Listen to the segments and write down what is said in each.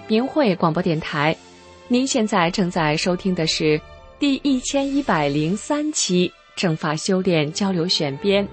明慧广播电台。您现在正在收听的是第1103期正法修炼交流选编。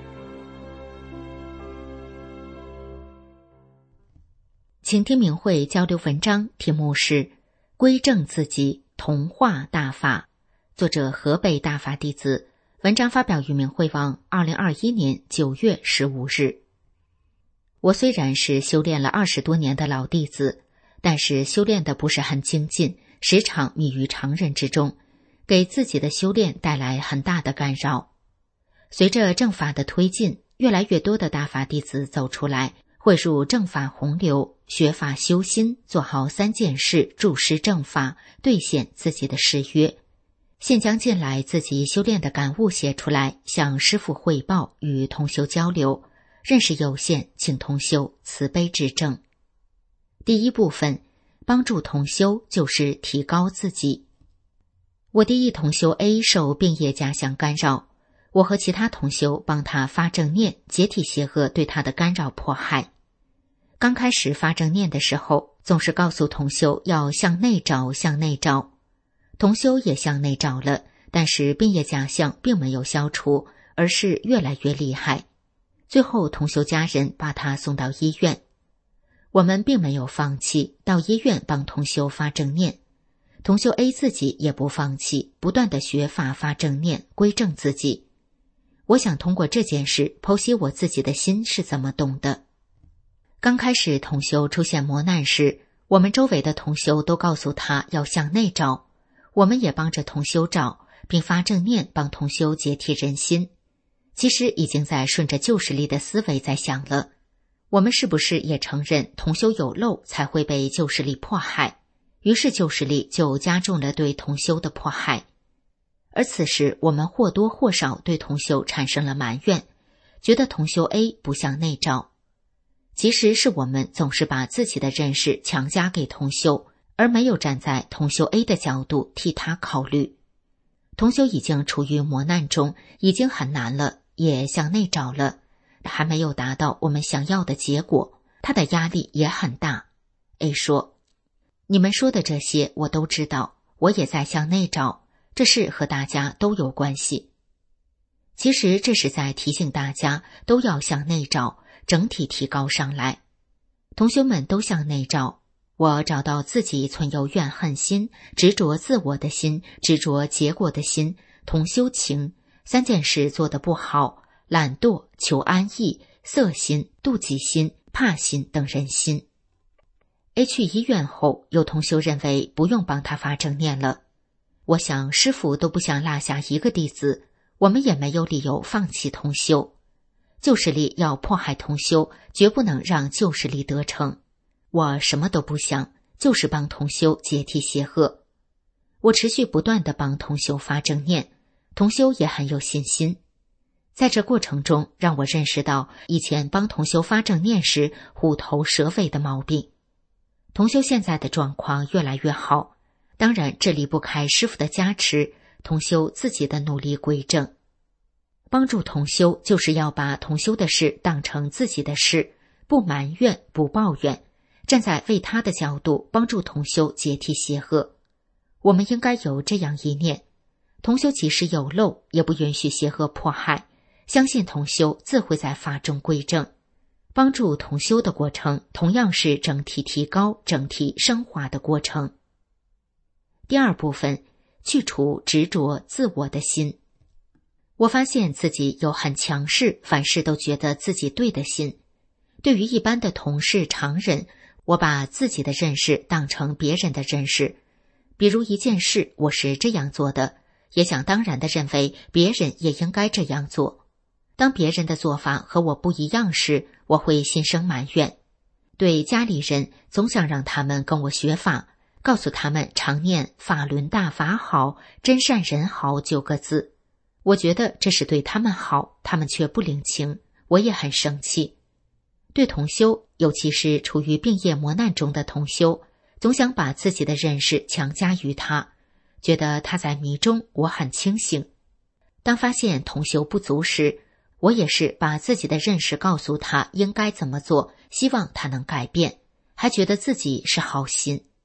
请听明慧交流文章，题目是归正自己，同化大法，作者河北大法弟子。文章发表于明慧网2021年9月15日。我虽然是修炼了20多年的老弟子，但是修炼的不是很精进，时常迷于常人之中，给自己的修炼带来很大的干扰。随着正法的推进，越来越多的大法弟子走出来，汇入正法洪流，学法修心，做好3件事，注释正法，兑现自己的誓约。现将近来自己修炼的感悟写出来，向师父汇报，与同修交流。认识有限，请同修慈悲指正。第一部分，帮助同修就是提高自己。我第一同修 A 受病业假象干扰，我和其他同修帮他发正念，解体邪恶对他的干扰迫害。刚开始发正念的时候，总是告诉同修要向内找，向内找。同修也向内找了，但是病业假象并没有消除，而是越来越厉害。最后同修家人把他送到医院。我们并没有放弃，到医院帮同修发正念。同修 A 自己也不放弃，不断的学法发正念，归正自己。我想通过这件事剖析我自己的心是怎么动的。刚开始同修出现磨难时，我们周围的同修都告诉他要向内找，我们也帮着同修找，并发正念帮同修解体人心。其实已经在顺着旧势力的思维在想了，我们是不是也承认同修有漏才会被旧势力迫害？于是旧势力就加重了对同修的迫害。而此时我们或多或少对同修产生了埋怨，觉得同修 A 不向内找。其实是我们总是把自己的认识强加给同修，而没有站在同修 A 的角度替他考虑。同修已经处于磨难中，已经很难了，也向内找了，还没有达到我们想要的结果，他的压力也很大。 A 说，你们说的这些我都知道，我也在向内找，这事和大家都有关系。其实这是在提醒大家都要向内找，整体提高上来。同修们都向内找，我找到自己存有怨恨心，执着自我的心，执着结果的心，同修情，3件事做得不好，懒惰、求安逸、色心、妒忌心、怕心等人心。A 去医院后，有同修认为不用帮他发正念了。我想师父都不想落下一个弟子，我们也没有理由放弃同修。旧势力要迫害同修，绝不能让旧势力得逞。我什么都不想，就是帮同修解体邪恶。我持续不断地帮同修发正念，同修也很有信心。在这过程中，让我认识到以前帮同修发正念时虎头蛇尾的毛病。同修现在的状况越来越好，当然这离不开师父的加持，同修自己的努力归正。帮助同修就是要把同修的事当成自己的事，不埋怨，不抱怨，站在为他的角度帮助同修解体邪恶。我们应该有这样一念，同修即使有漏，也不允许邪恶迫害，相信同修自会在法中归正。帮助同修的过程同样是整体提高、整体升华的过程。第二部分，去除执着自我的心。我发现自己有很强势，凡事都觉得自己对的心。对于一般的同事、常人，我把自己的认识当成别人的认识。比如一件事，我是这样做的，也想当然地认为别人也应该这样做。当别人的做法和我不一样时，我会心生埋怨。对家里人，总想让他们跟我学法，告诉他们常念法轮大法好，真善人好9个字。我觉得这是对他们好，他们却不领情，我也很生气。对同修，尤其是处于病业磨难中的同修，总想把自己的认识强加于他，觉得他在迷中，我很清醒。当发现同修不足时，我也是把自己的认识告诉他应该怎么做，希望他能改变，还觉得自己是好心。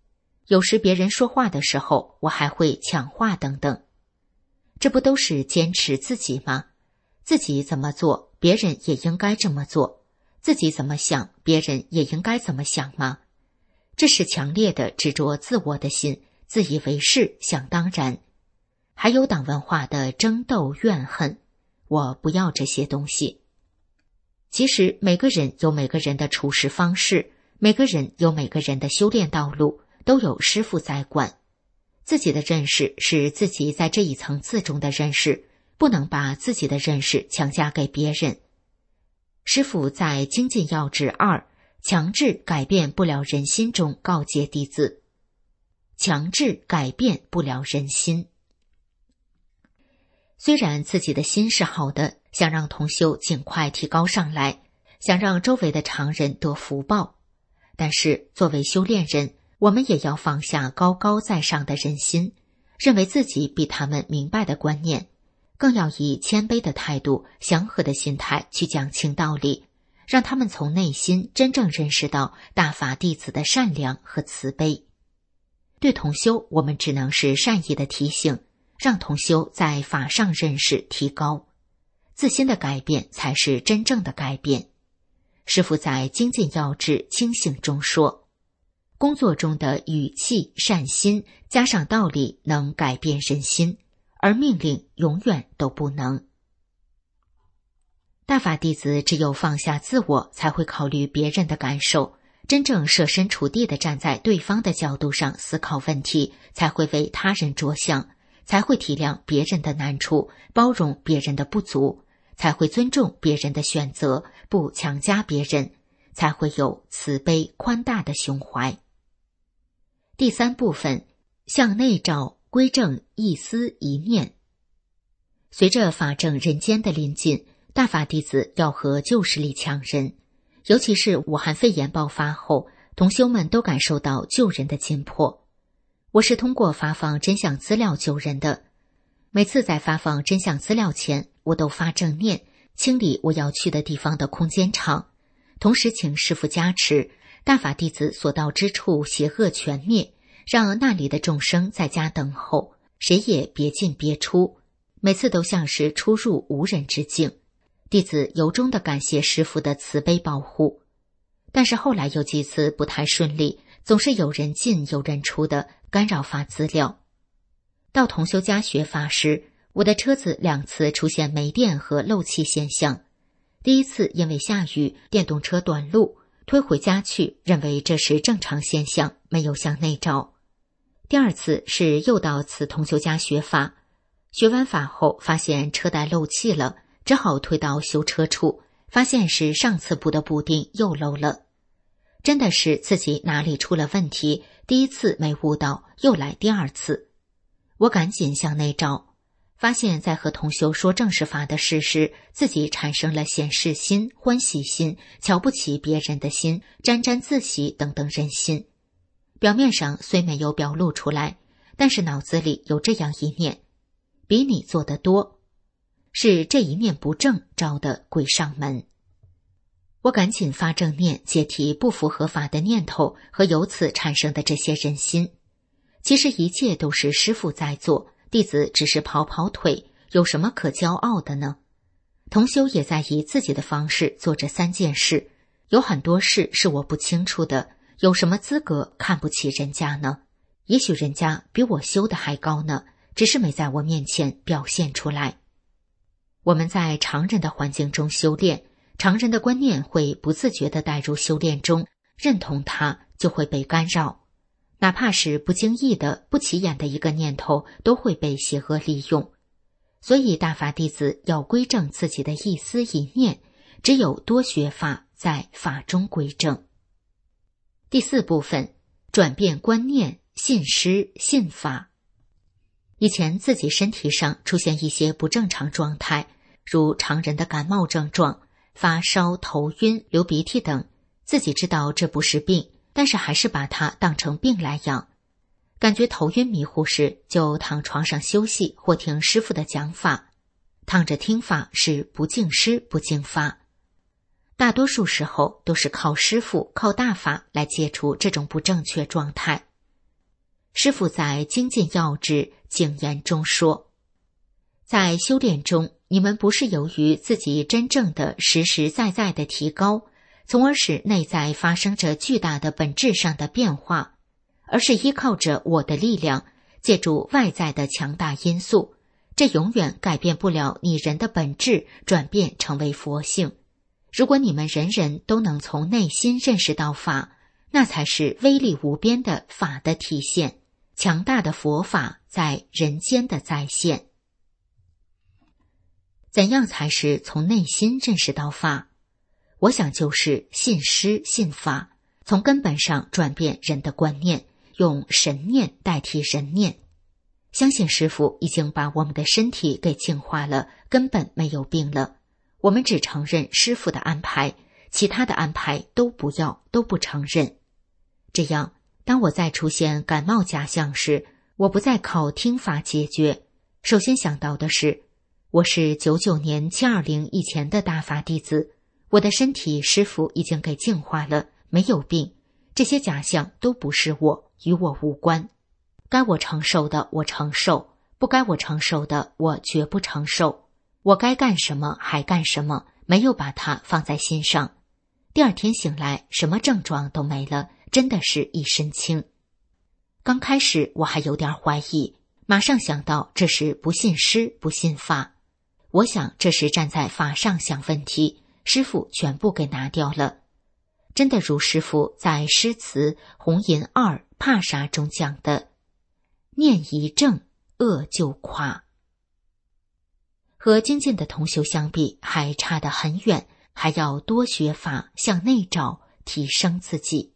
有时别人说话的时候，我还会抢话等等。这不都是坚持自己吗？自己怎么做，别人也应该这么做；自己怎么想，别人也应该怎么想吗？这是强烈的执着自我的心，自以为是，想当然。还有党文化的争斗怨恨，我不要这些东西。其实每个人有每个人的处事方式，每个人有每个人的修炼道路，都有师父在管。自己的认识是自己在这一层次中的认识，不能把自己的认识强加给别人。师父在精进要旨2强制改变不了人心中告诫弟子，强制改变不了人心。虽然自己的心是好的，想让同修尽快提高上来，想让周围的常人得福报，但是作为修炼人，我们也要放下高高在上的人心，认为自己比他们明白的观念，更要以谦卑的态度、祥和的心态去讲清道理，让他们从内心真正认识到大法弟子的善良和慈悲。对同修，我们只能是善意的提醒，让同修在法上认识提高，自心的改变才是真正的改变。师父在精进要旨清醒中说，工作中的语气、善心加上道理能改变人心，而命令永远都不能。大法弟子只有放下自我，才会考虑别人的感受，真正设身处地地站在对方的角度上思考问题，才会为他人着想，才会体谅别人的难处，包容别人的不足，才会尊重别人的选择，不强加别人，才会有慈悲宽大的胸怀。第3部分，向内照，归正一思一念。随着法正人间的临近，大法弟子要和旧势力抢人，尤其是武汉肺炎爆发后，同修们都感受到救人的紧迫。我是通过发放真相资料救人的，每次在发放真相资料前，我都发正念，清理我要去的地方的空间场，同时请师父加持，大法弟子所到之处邪恶全灭，让那里的众生在家等候，谁也别进别出，每次都像是出入无人之境。弟子由衷地感谢师父的慈悲保护。但是后来有几次不太顺利，总是有人进有人出的干扰发资料。到同修家学法时，我的车子2次出现没电和漏气现象。第一次因为下雨，电动车短路，推回家去，认为这是正常现象，没有向内照。第2次是又到此同修家学法，学完法后发现车带漏气了，只好推到修车处，发现是上次补的补丁又漏了。真的是自己哪里出了问题，第1次没悟到，又来第2次。我赶紧向内照，发现在和同修说正式法的事时，自己产生了显示心、欢喜心、瞧不起别人的心、沾沾自喜等等人心。表面上虽没有表露出来，但是脑子里有这样一念，比你做得多，是这一念不正招的鬼上门。我赶紧发正念，解体不符合法的念头和由此产生的这些人心。其实一切都是师父在做，弟子只是跑跑腿，有什么可骄傲的呢？同修也在以自己的方式做这3件事，有很多事是我不清楚的，有什么资格看不起人家呢？也许人家比我修的还高呢，只是没在我面前表现出来。我们在常人的环境中修炼，常人的观念会不自觉地带入修炼中，认同它就会被干扰，哪怕是不经意的不起眼的一个念头都会被邪恶利用。所以大法弟子要归正自己的一思一念，只有多学法，在法中归正。第4部分，转变观念，信师信法。以前自己身体上出现一些不正常状态，如常人的感冒症状，发烧、头晕、流鼻涕等，自己知道这不是病，但是还是把它当成病来养。感觉头晕迷糊时，就躺床上休息或听师父的讲法。躺着听法是不敬师不敬法，大多数时候都是靠师父靠大法来解除这种不正确状态。 师父在精进要旨经言中说，在修炼中，你们不是由于自己真正的实实在在的提高，从而使内在发生着巨大的本质上的变化，而是依靠着我的力量，借助外在的强大因素，这永远改变不了你人的本质转变成为佛性。如果你们人人都能从内心认识到法，那才是威力无边的法的体现，强大的佛法在人间的再现。怎样才是从内心认识到法？我想就是信师信法，从根本上转变人的观念，用神念代替人念。相信师父已经把我们的身体给净化了，根本没有病了。我们只承认师父的安排，其他的安排都不要，都不承认。这样，当我再出现感冒假象时，我不再靠听法解决。首先想到的是，我是99年720以前的大法弟子，我的身体师父已经给净化了，没有病，这些假象都不是我，与我无关。该我承受的我承受，不该我承受的我绝不承受。我该干什么还干什么，没有把它放在心上。第二天醒来，什么症状都没了，真的是一身轻。刚开始我还有点怀疑，马上想到这是不信师不信法。我想这是站在法上想问题，师父全部给拿掉了。真的如师父在诗词红银2帕沙中讲的，念一正，恶就垮。和精进的同修相比，还差得很远，还要多学法，向内找，提升自己。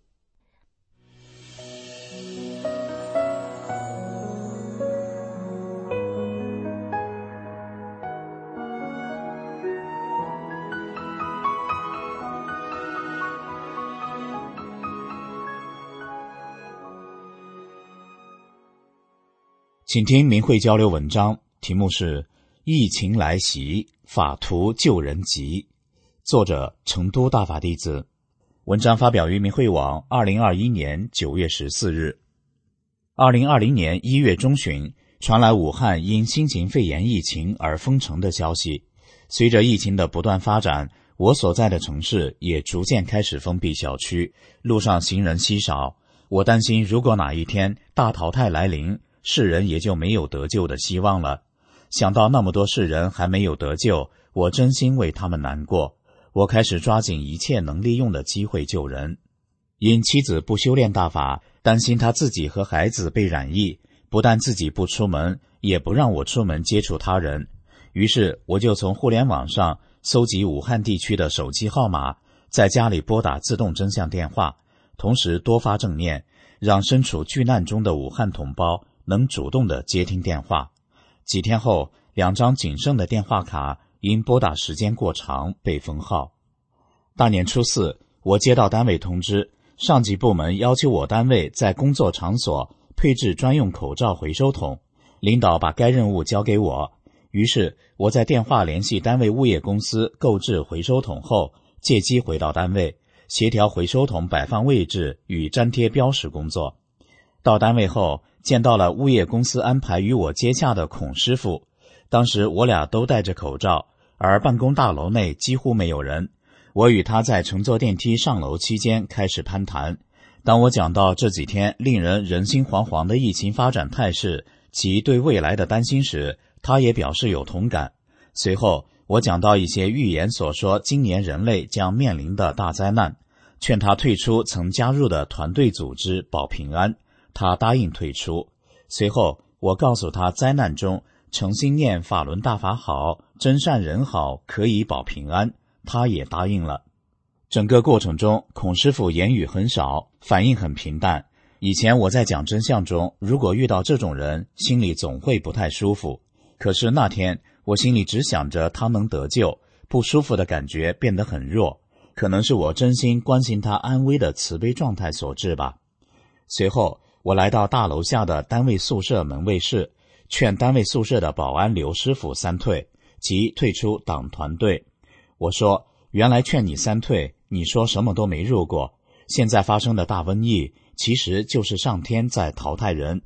请听明慧交流文章，题目是疫情来袭，法图救人急，作者成都大法弟子。文章发表于明慧网2021年9月14日。2020年1月中旬，传来武汉因新型肺炎疫情而封城的消息。随着疫情的不断发展，我所在的城市也逐渐开始封闭小区，路上行人稀少。我担心如果哪一天大淘汰来临，世人也就没有得救的希望了。想到那么多世人还没有得救，我真心为他们难过。我开始抓紧一切能利用的机会救人。因妻子不修炼大法，担心他自己和孩子被染疫，不但自己不出门，也不让我出门接触他人。于是我就从互联网上搜集武汉地区的手机号码，在家里拨打自动真相电话，同时多发正念，让身处巨难中的武汉同胞能主动地接听电话。几天后，2张仅剩的电话卡因拨打时间过长被封号。大年初4，我接到单位通知，上级部门要求我单位在工作场所配置专用口罩回收桶，领导把该任务交给我。于是我在电话联系单位物业公司购置回收桶后，借机回到单位，协调回收桶摆放位置与粘贴标识工作。到单位后，见到了物业公司安排与我接洽的孔师傅。当时我俩都戴着口罩，而办公大楼内几乎没有人。我与他在乘坐电梯上楼期间开始攀谈。当我讲到这几天令人人心惶惶的疫情发展态势及对未来的担心时，他也表示有同感。随后我讲到一些预言所说今年人类将面临的大灾难，劝他退出曾加入的团队组织保平安，他答应退出。随后我告诉他灾难中诚心念法轮大法好，真善人好，可以保平安，他也答应了。整个过程中，孔师傅言语很少，反应很平淡。以前我在讲真相中，如果遇到这种人，心里总会不太舒服。可是那天我心里只想着他能得救，不舒服的感觉变得很弱，可能是我真心关心他安危的慈悲状态所致吧。随后我来到大楼下的单位宿舍门卫室，劝单位宿舍的保安刘师傅3退，即退出党团队。我说，原来劝你3退，你说什么都没入过，现在发生的大瘟疫其实就是上天在淘汰人，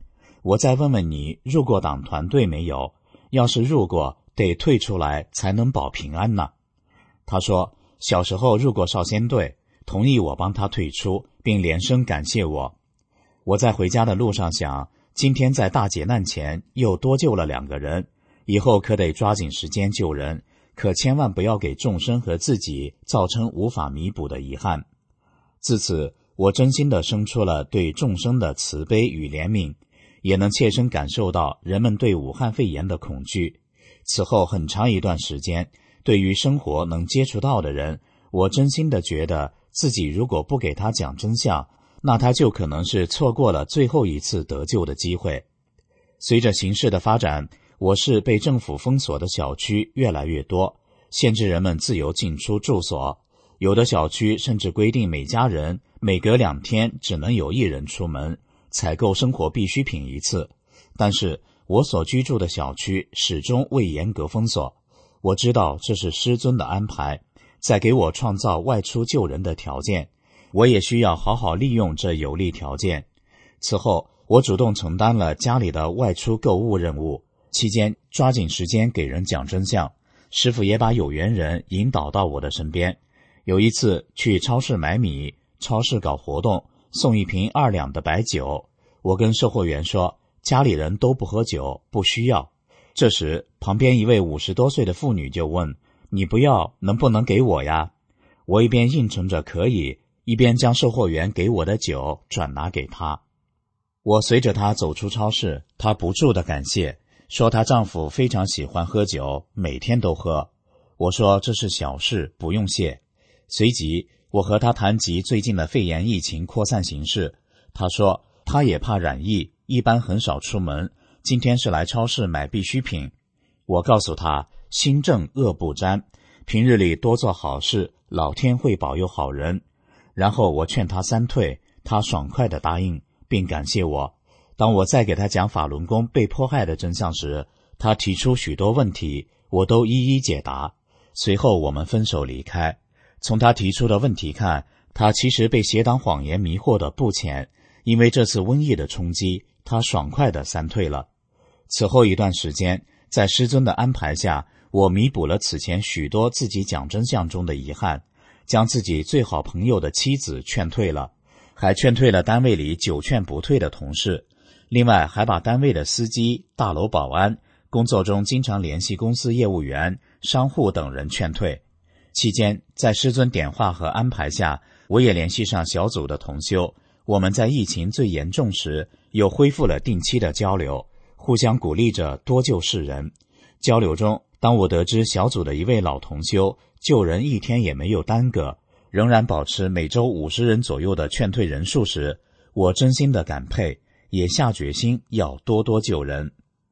我再问问你，入过党团队没有？要是入过，得退出来才能保平安呢。他说，小时候入过少先队，同意我帮他退出，并连声感谢我。我在回家的路上想，今天在大劫难前又多救了2个人，以后可得抓紧时间救人，可千万不要给众生和自己造成无法弥补的遗憾。自此，我真心地生出了对众生的慈悲与怜悯，也能切身感受到人们对武汉肺炎的恐惧。此后很长一段时间，对于生活能接触到的人，我真心地觉得自己如果不给他讲真相，那他就可能是错过了最后一次得救的机会。随着形势的发展，我市被政府封锁的小区越来越多，限制人们自由进出住所。有的小区甚至规定每家人每隔2天只能有1人出门，采购生活必需品1次。但是我所居住的小区始终未严格封锁。我知道这是师尊的安排，在给我创造外出救人的条件，我也需要好好利用这有利条件。此后，我主动承担了家里的外出购物任务，期间抓紧时间给人讲真相。师父也把有缘人引导到我的身边。有一次去超市买米，超市搞活动，送1瓶2两的白酒。我跟售货员说，家里人都不喝酒，不需要。这时，旁边一位50多岁的妇女就问，你不要，能不能给我呀？我一边应承着可以，一边将售货员给我的酒转拿给她。我随着她走出超市，她不住地感谢，说她丈夫非常喜欢喝酒，每天都喝。我说这是小事，不用谢。随即我和她谈及最近的肺炎疫情扩散形势，她说她也怕染疫，一般很少出门，今天是来超市买必需品。我告诉她，心正恶不沾，平日里多做好事，老天会保佑好人。然后我劝她3退，她爽快地答应，并感谢我。当我再给她讲法轮功被迫害的真相时，她提出许多问题，我都一一解答。随后我们分手离开。从他提出的问题看，他其实被邪党谎言迷惑的不浅，因为这次瘟疫的冲击，他爽快地3退了。此后一段时间，在师尊的安排下，我弥补了此前许多自己讲真相中的遗憾，将自己最好朋友的妻子劝退了，还劝退了单位里9劝不退的同事，另外还把单位的司机、大楼保安、工作中经常联系公司业务员、商户等人劝退。期间，在师尊点化和安排下，我也联系上小组的同修，我们在疫情最严重时又恢复了定期的交流，互相鼓励着多救世人。交流中，当我得知小组的一位老同修救人1天也没有耽搁，仍然保持每周50人左右的劝退人数时，我真心的感佩，也下决心要多多救人。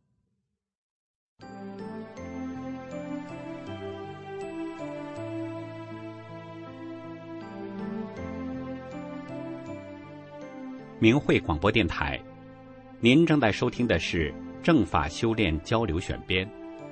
明慧广播电台，您正在收听的是正法修炼交流选编。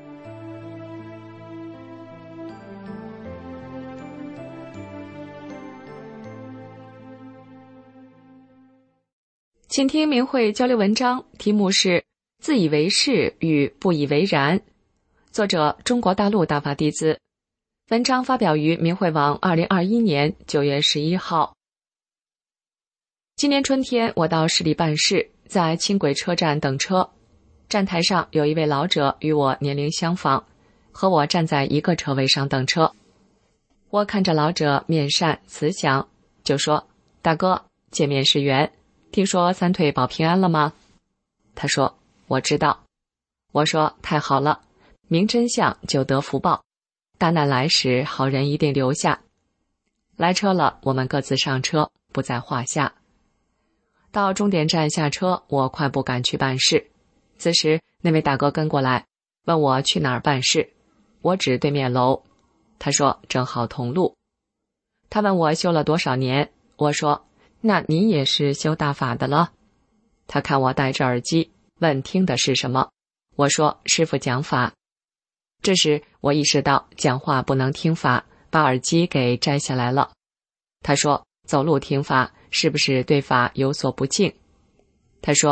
请听明慧交流文章，题目是自以为是与不以为然，作者中国大陆大法弟子。文章发表于明慧网2021年9月11号。今年春天，我到市里办事，在轻轨车站等车。站台上有一位老者与我年龄相仿，和我站在一个车位上等车。我看着老者面善慈祥，就说：“大哥，见面是缘，听说3退保平安了吗？”他说：“我知道。”我说：“太好了，明真相就得福报，大难来时好人一定留下。”来车了，我们各自上车，不在话下。到终点站下车，我快步赶去办事。此时那位大哥跟过来，问我去哪儿办事。我指对面楼，他说正好同路。他问我修了多少年，我说那您也是修大法的了。他看我戴着耳机，问听的是什么，我说师父讲法。这时我意识到讲话不能听法，把耳机给摘下来了。他说走路听法是不是对法有所不敬？他说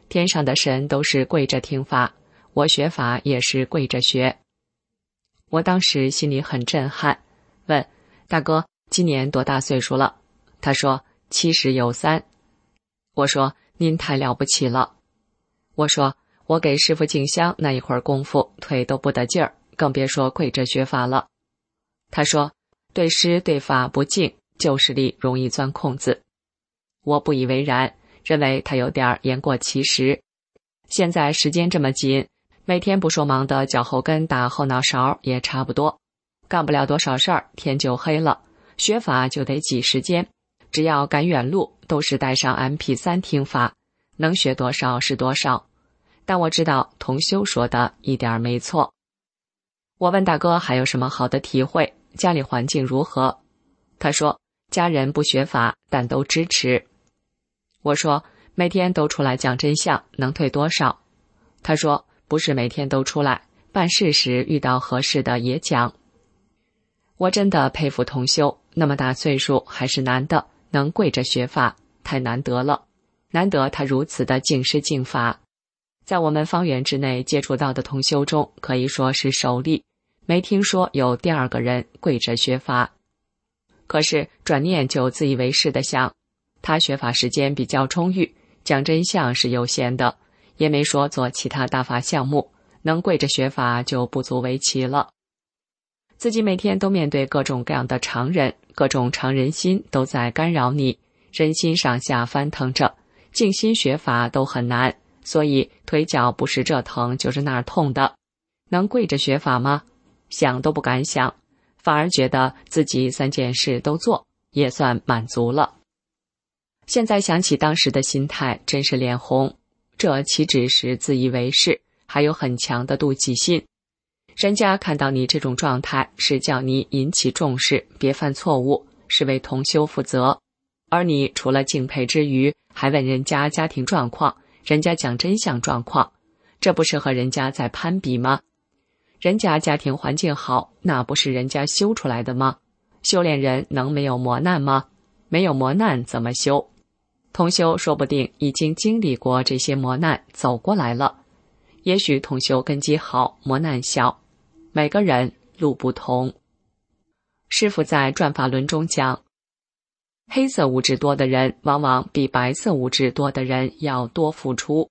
天上的神都是跪着听法，我学法也是跪着学。我当时心里很震撼，问大哥今年多大岁数了？他说70有3。我说您太了不起了。我说我给师父敬香那一会儿功夫，腿都不得劲儿，更别说跪着学法了。他说对师对法不敬，旧势力容易钻空子。我不以为然，认为他有点言过其实。现在时间这么紧，每天不说忙的脚后跟打后脑勺也差不多，干不了多少事儿，天就黑了。学法就得挤时间，只要赶远路，都是带上 MP3 听法，能学多少是多少。但我知道同修说的一点没错。我问大哥还有什么好的体会，家里环境如何？他说家人不学法，但都支持。我说每天都出来讲真相，能退多少？他说不是每天都出来，办事时遇到合适的也讲。我真的佩服同修，那么大岁数还是男的，能跪着学法，太难得了。难得他如此的敬师敬法。在我们方圆之内接触到的同修中，可以说是首例，没听说有第二个人跪着学法。可是转念就自以为是的想，他学法时间比较充裕，讲真相是有限的，也没说做其他大法项目，能跪着学法就不足为奇了。自己每天都面对各种各样的常人，各种常人心都在干扰你，人心上下翻腾着，静心学法都很难，所以腿脚不是这疼就是那儿痛的。能跪着学法吗？想都不敢想，反而觉得自己3件事都做，也算满足了。现在想起当时的心态，真是脸红。这岂止是自以为是，还有很强的妒忌心。人家看到你这种状态，是叫你引起重视，别犯错误，是为同修负责。而你除了敬佩之余，还问人家家庭状况，人家讲真相状况，这不是和人家在攀比吗？人家家庭环境好，那不是人家修出来的吗？修炼人能没有磨难吗？没有磨难怎么修？同修说不定已经经历过这些磨难，走过来了。也许同修根基好，磨难小，每个人路不同。师父在转法轮中讲，黑色物质多的人往往比白色物质多的人要多付出。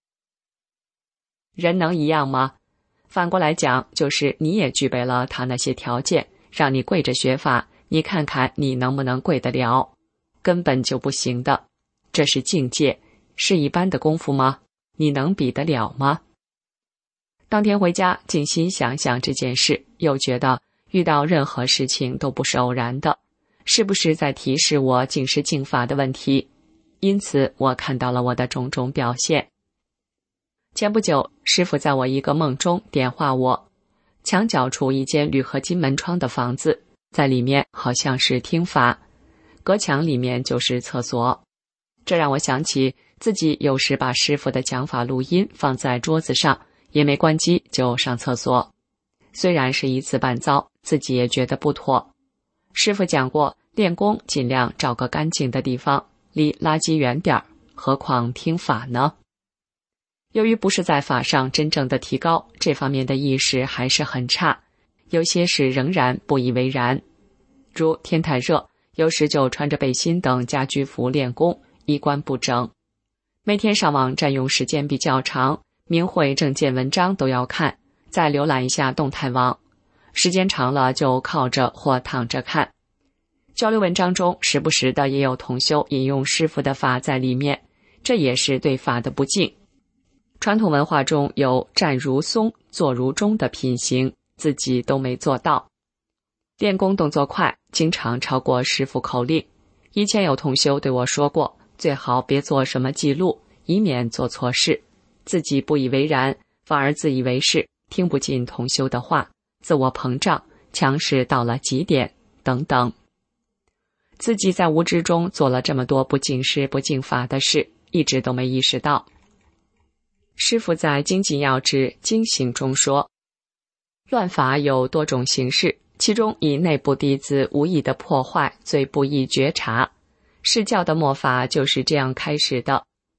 人能一样吗？反过来讲，就是你也具备了他那些条件，让你跪着学法，你看看你能不能跪得了？根本就不行的。这是境界，是一般的功夫吗？你能比得了吗？当天回家静心想想这件事，又觉得遇到任何事情都不是偶然的，是不是在提示我敬师敬法的问题？因此我看到了我的种种表现。前不久，师父在我一个梦中点化我，墙角处一间铝合金门窗的房子，在里面好像是听法，隔墙里面就是厕所。这让我想起自己有时把师父的讲法录音放在桌子上，也没关机就上厕所。虽然是一次半遭，自己也觉得不妥。师父讲过，练功尽量找个干净的地方，离垃圾远点儿，何况听法呢？由于不是在法上真正的提高，这方面的意识还是很差，有些事仍然不以为然。如天太热，有时就穿着背心等家居服练功，衣冠不整。每天上网占用时间比较长，明慧正见文章都要看，再浏览一下动态网，时间长了就靠着或躺着看。交流文章中时不时的也有同修引用师父的法在里面，这也是对法的不敬。传统文化中有站如松，坐如钟的品行，自己都没做到。练功动作快，经常超过师父口令。以前有同修对我说过，最好别做什么记录，以免做错事。自己不以为然，反而自以为是，听不进同修的话，自我膨胀，强势到了极点，等等。自己在无知中做了这么多不敬师不敬法的事，一直都没意识到。师父在精进要旨经行中说，乱法有多种形式，其中以内部弟子无意的破坏最不易觉察。释教的末法就是这样开始的，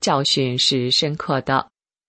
教训是深刻的。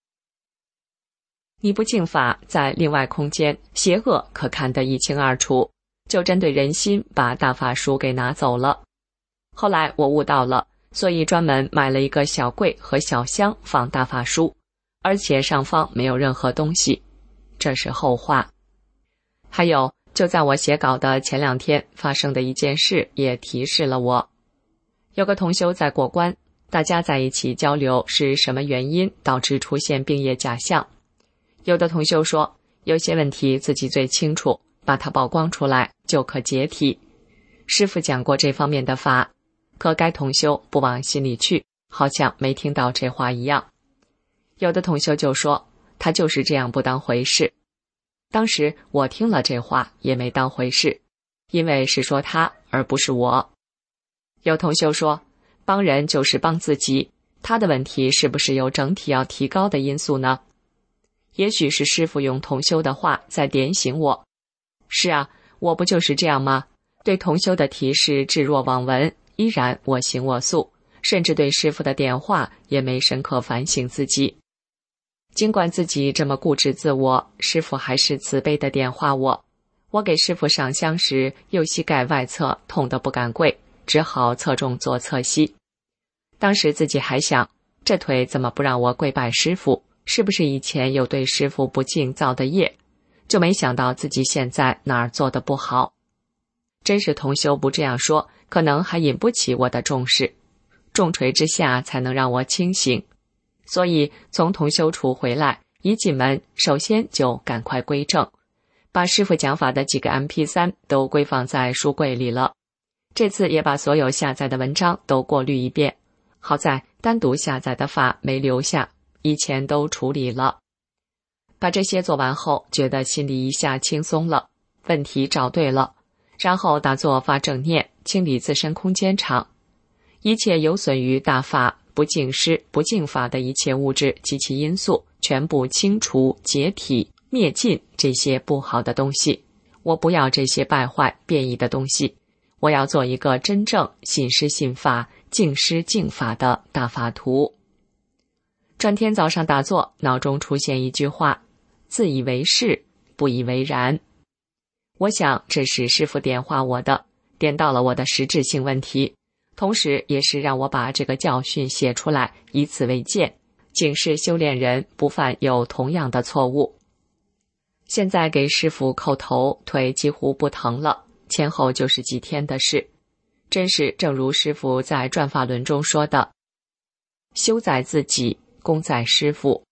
你不敬法，在另外空间，邪恶可看得一清二楚，就针对人心把大法书给拿走了。后来我悟到了，所以专门买了一个小柜和小箱放大法书，而且上方没有任何东西，这是后话。还有，就在我写稿的前2天发生的一件事也提示了我。有个同修在过关，大家在一起交流是什么原因导致出现病业假象。有的同修说，有些问题自己最清楚，把它曝光出来就可解体。师父讲过这方面的法，可该同修不往心里去，好像没听到这话一样。有的同修就说，他就是这样不当回事。当时我听了这话也没当回事，因为是说他而不是我。有同修说，帮人就是帮自己，他的问题是不是有整体要提高的因素呢？也许是师父用同修的话在点醒我。是啊，我不就是这样吗？对同修的提示置若罔闻，依然我行我素，甚至对师父的点化也没深刻反省自己。尽管自己这么固执自我，师父还是慈悲地点化我。我给师父上香时，右膝盖外侧痛得不敢跪，只好侧重左侧膝。当时自己还想，这腿怎么不让我跪拜师父？是不是以前有对师父不敬造的业？就没想到自己现在哪儿做得不好。真是同修不这样说，可能还引不起我的重视。重锤之下才能让我清醒。所以从同修处回来，一进门首先就赶快归正，把师父讲法的几个 MP3 都归放在书柜里了。这次也把所有下载的文章都过滤一遍，好在单独下载的法没留下，以前都处理了。把这些做完后，觉得心里一下轻松了，问题找对了，然后打坐发正念，清理自身空间场，一切有损于大法、不敬师、不敬法的一切物质及其因素，全部清除、解体、灭尽这些不好的东西。我不要这些败坏、变异的东西，我要做一个真正信师信法、敬师敬法的大法徒。转天早上打坐，脑中出现一句话：自以为是，不以为然。我想这是师父点化我的，点到了我的实质性问题，同时也是让我把这个教训写出来，以此为鉴，警示修炼人不犯有同样的错误。现在给师父叩头，腿几乎不疼了，前后就是几天的事。真是正如师父在转法轮中说的，修在自己，功在师父。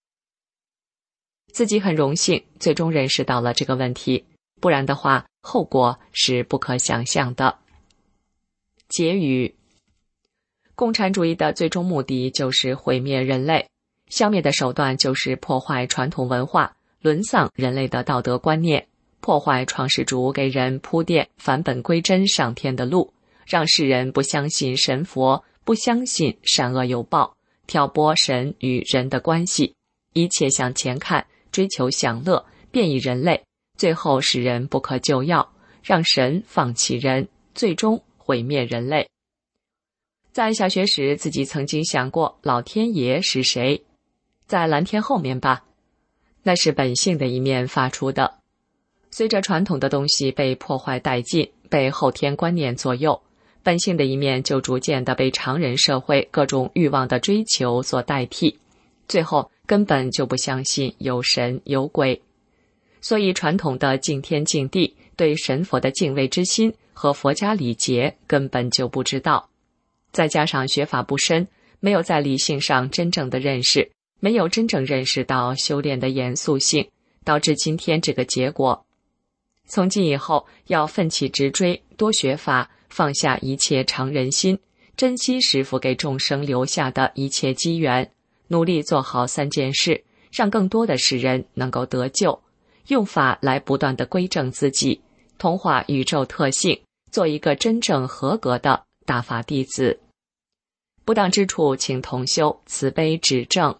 自己很荣幸最终认识到了这个问题，不然的话后果是不可想象的。结语：共产主义的最终目的就是毁灭人类，消灭的手段就是破坏传统文化，沦丧人类的道德观念，破坏创世主给人铺垫返本归真上天的路，让世人不相信神佛，不相信善恶有报，挑拨神与人的关系，一切向前看，追求享乐，变异人类，最后使人不可救药，让神放弃人，最终毁灭人类。在小学时，自己曾经想过老天爷是谁，在蓝天后面吧，那是本性的一面发出的。随着传统的东西被破坏殆尽，被后天观念左右，本性的一面就逐渐地被常人社会各种欲望的追求所代替，最后根本就不相信有神有鬼。所以传统的敬天敬地，对神佛的敬畏之心和佛家礼节根本就不知道，再加上学法不深，没有在理性上真正的认识，没有真正认识到修炼的严肃性，导致今天这个结果。从今以后要奋起直追，多学法，放下一切常人心，珍惜师父给众生留下的一切机缘，努力做好3件事，让更多的世人能够得救，用法来不断地归正自己，同化宇宙特性，做一个真正合格的大法弟子。不当之处，请同修慈悲指正。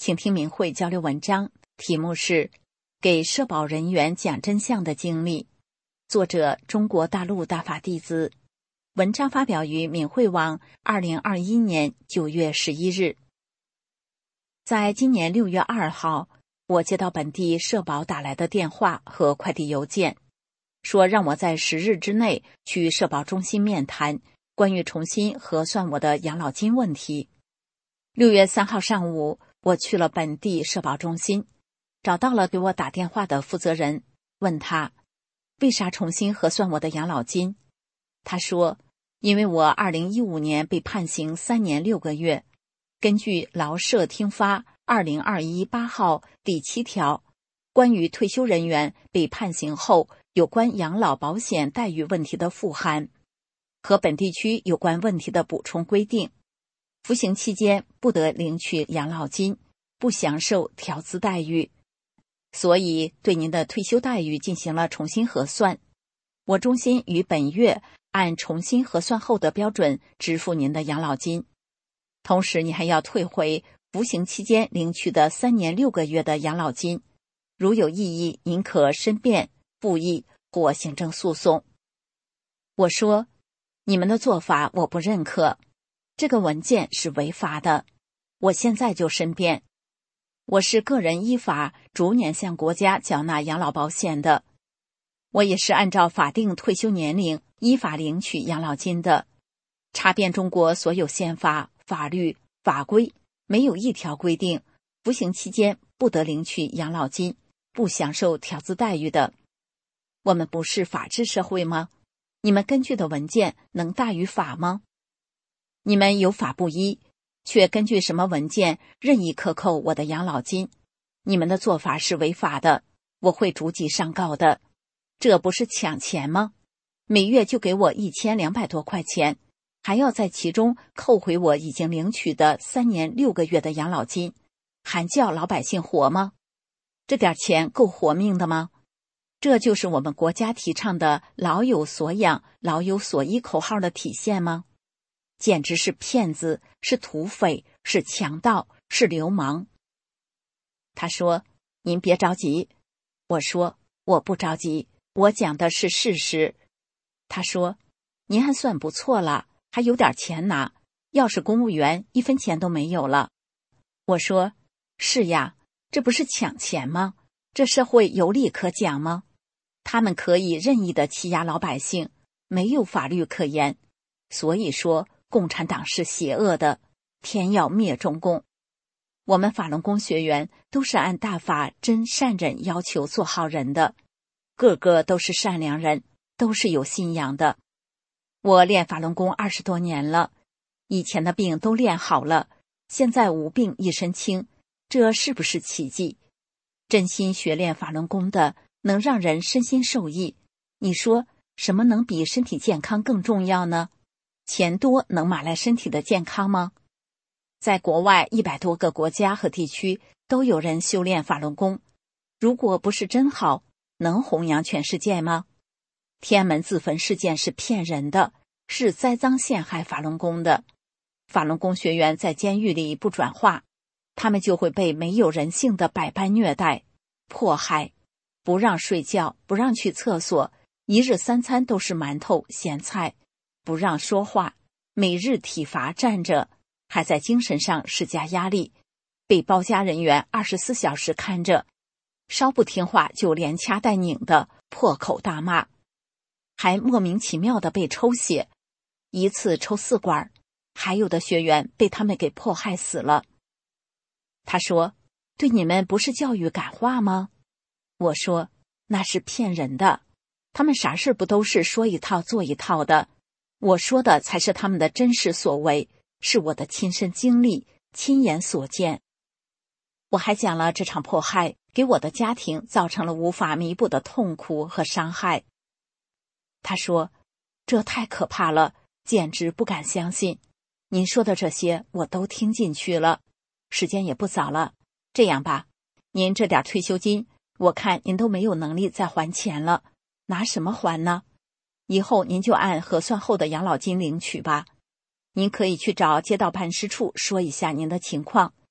请听明慧交流文章，题目是《给社保人员讲真相的经历》，作者中国大陆大法弟子。文章发表于明慧网2021年9月11日。在今年6月2号，我接到本地社保打来的电话和快递邮件，说让我在10日之内去社保中心面谈，关于重新核算我的养老金问题。6月3号上午，我去了本地社保中心，找到了给我打电话的负责人，问他为啥重新核算我的养老金。他说，因为我2015年被判刑3年6个月，根据劳社听发2021 8号第7条，关于退休人员被判刑后有关养老保险待遇问题的附函和本地区有关问题的补充规定，服刑期间不得领取养老金，不享受调资待遇，所以对您的退休待遇进行了重新核算。我中心于本月按重新核算后的标准支付您的养老金，同时你还要退回服刑期间领取的3年6个月的养老金，如有异议，您可申辩、复议或行政诉讼。我说，你们的做法我不认可，这个文件是违法的，我现在就申辩。我是个人依法逐年向国家缴纳养老保险的，我也是按照法定退休年龄依法领取养老金的。查遍中国所有宪法、法律、法规，没有一条规定服刑期间不得领取养老金，不享受调资待遇的。我们不是法治社会吗？你们根据的文件能大于法吗？你们有法不依，却根据什么文件任意克扣我的养老金？你们的做法是违法的，我会逐级上告的。这不是抢钱吗？每月就给我1200多块钱，还要在其中扣回我已经领取的3年6个月的养老金，还叫老百姓活吗？这点钱够活命的吗？这就是我们国家提倡的老有所养、老有所依口号的体现吗？简直是骗子，是土匪，是强盗，是流氓。他说，您别着急。我说，我不着急，我讲的是事实。他说，您还算不错了，还有点钱拿，要是公务员1分钱都没有了。我说，是呀，这不是抢钱吗？这社会有理可讲吗？他们可以任意的欺压老百姓，没有法律可言。所以说，共产党是邪恶的，天要灭中共。我们法轮功学员都是按大法真善忍要求做好人的，个个都是善良人，都是有信仰的。我练法轮功20多年了，以前的病都练好了，现在无病一身轻，这是不是奇迹？真心学练法轮功的，能让人身心受益。你说什么能比身体健康更重要呢？钱多能买来身体的健康吗？在国外100多个国家和地区都有人修炼法轮功，如果不是真好，能弘扬全世界吗？天安门自焚事件是骗人的，是栽赃陷害法轮功的。法轮功学员在监狱里不转化，他们就会被没有人性的百般虐待、迫害，不让睡觉，不让去厕所，1日3餐都是馒头、咸菜，不让说话，每日体罚站着，还在精神上施加压力，被包夹人员24小时看着，稍不听话就连掐带拧的破口大骂，还莫名其妙的被抽血，一次抽4管，还有的学员被他们给迫害死了。他说，对你们不是教育感化吗？我说，那是骗人的，他们啥事不都是说一套做一套的，我说的才是他们的真实所为，是我的亲身经历，亲眼所见。我还讲了这场迫害给我的家庭造成了无法弥补的痛苦和伤害。他说，这太可怕了，简直不敢相信。您说的这些我都听进去了，时间也不早了，这样吧，您这点退休金，我看您都没有能力再还钱了，拿什么还呢？以后您就按核算后的养老金领取吧。您可以去找街道办事处说一下您的情况，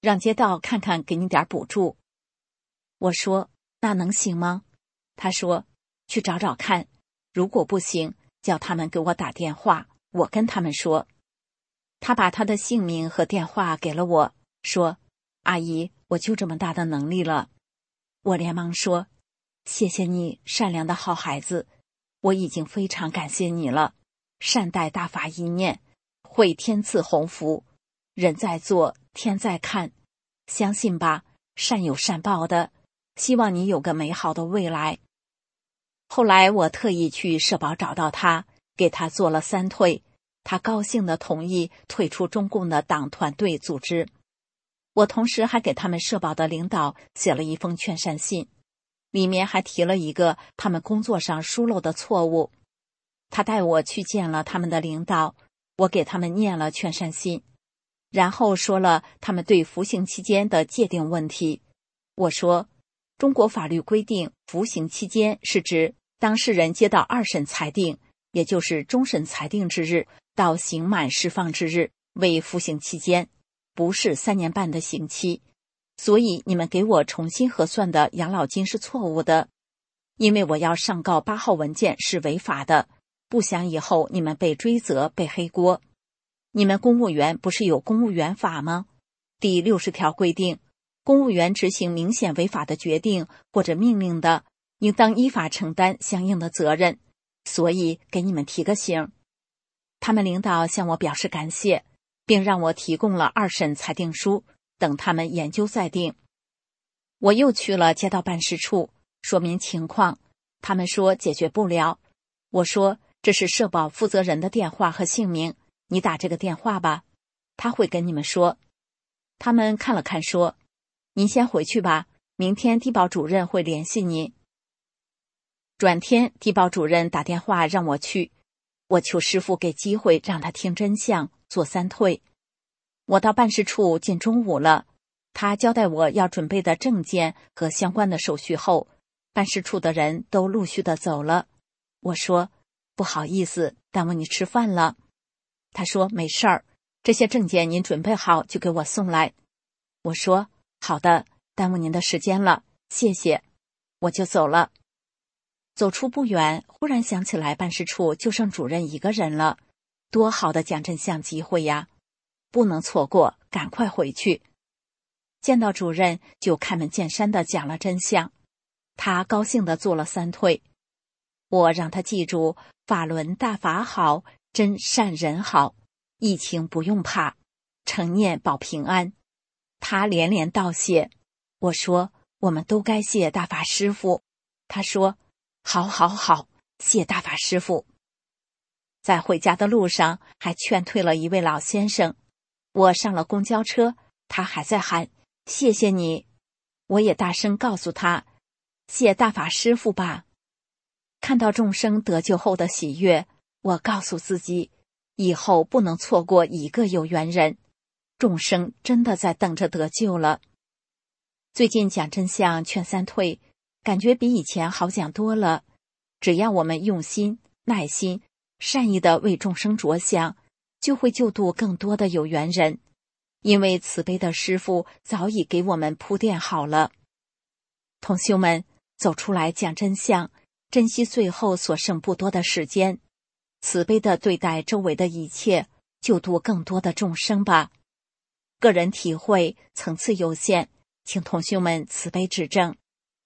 让街道看看给你点补助。我说那能行吗？他说去找找看，如果不行，叫他们给我打电话，我跟他们说。他把他的姓名和电话给了我，说阿姨，我就这么大的能力了。我连忙说谢谢你，善良的好孩子，我已经非常感谢你了。善待大法一念，会天赐鸿福，人在做，天在看，相信吧，善有善报的，希望你有个美好的未来。后来我特意去社保找到他，给他做了3退，他高兴地同意退出中共的党团队组织。我同时还给他们社保的领导写了一封劝善信，里面还提了一个他们工作上疏漏的错误。他带我去见了他们的领导，我给他们念了劝善信，然后说了他们对服刑期间的界定问题。我说，中国法律规定，服刑期间是指当事人接到2审裁定，也就是终审裁定之日到刑满释放之日为服刑期间，不是3年半的刑期。所以你们给我重新核算的养老金是错误的，因为我要上告8号文件是违法的，不想以后你们被追责背黑锅。你们公务员不是有公务员法吗？第60条规定，公务员执行明显违法的决定或者命令的，应当依法承担相应的责任，所以给你们提个醒。他们领导向我表示感谢，并让我提供了2审裁定书，等他们研究再定。我又去了街道办事处，说明情况，他们说解决不了。我说这是社保负责人的电话和姓名，你打这个电话吧，他会跟你们说。他们看了看说，您先回去吧，明天低保主任会联系您。转天低保主任打电话让我去，我求师傅给机会让他听真相，做3退。我到办事处近中午了，他交代我要准备的证件和相关的手续后，办事处的人都陆续的走了。我说不好意思，耽误你吃饭了。他说没事儿，这些证件您准备好就给我送来。我说好的，耽误您的时间了，谢谢。我就走了。走出不远，忽然想起来办事处就剩主任一个人了，多好的讲真相机会呀，不能错过，赶快回去。见到主任就开门见山地讲了真相，他高兴地做了3退。我让他记住法轮大法好，真善人好，疫情不用怕，成念保平安。他连连道谢。我说我们都该谢大法师父。他说好好好，谢大法师父。在回家的路上还劝退了一位老先生。我上了公交车，他还在喊谢谢你，我也大声告诉他谢大法师父吧。看到众生得救后的喜悦，我告诉自己以后不能错过一个有缘人，众生真的在等着得救了。最近讲真相劝3退，感觉比以前好讲多了。只要我们用心、耐心、善意地为众生着想，就会救度更多的有缘人，因为慈悲的师父早已给我们铺垫好了。同修们，走出来讲真相，珍惜最后所剩不多的时间，慈悲地对待周围的一切，救度更多的众生吧。个人体会层次有限，请同修们慈悲指正。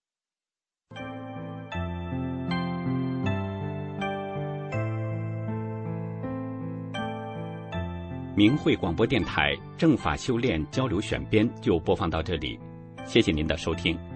明慧广播电台正法修炼交流选编就播放到这里，谢谢您的收听。